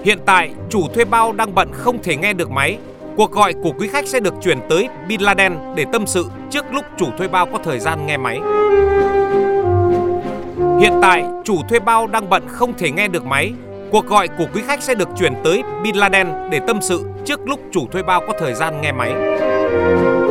Hiện tại, chủ thuê bao đang bận không thể nghe được máy. Cuộc gọi của quý khách sẽ được chuyển tới Bin Laden để tâm sự trước lúc chủ thuê bao có thời gian nghe máy. Hiện tại, chủ thuê bao đang bận không thể nghe được máy. Cuộc gọi của quý khách sẽ được chuyển tới Bin Laden để tâm sự trước lúc chủ thuê bao có thời gian nghe máy.